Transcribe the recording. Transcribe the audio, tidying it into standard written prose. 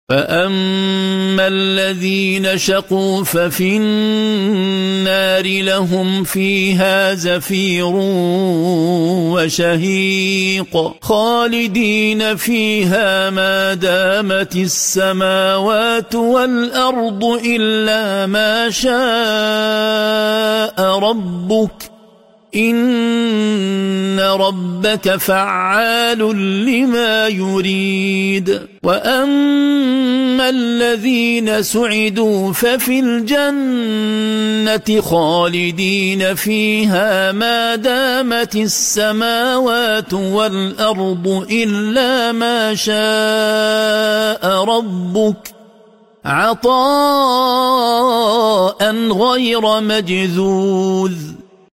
فأما الذين شقوا ففي النار لهم فيها زفير وشهيق خالدين فيها ما دامت السماوات والأرض إلا ما شاء ربك إن ربك فعال لما يريد. وأما الذين سعدوا ففي الجنة خالدين فيها ما دامت السماوات والأرض إلا ما شاء ربك عطاء غير مجذوذ.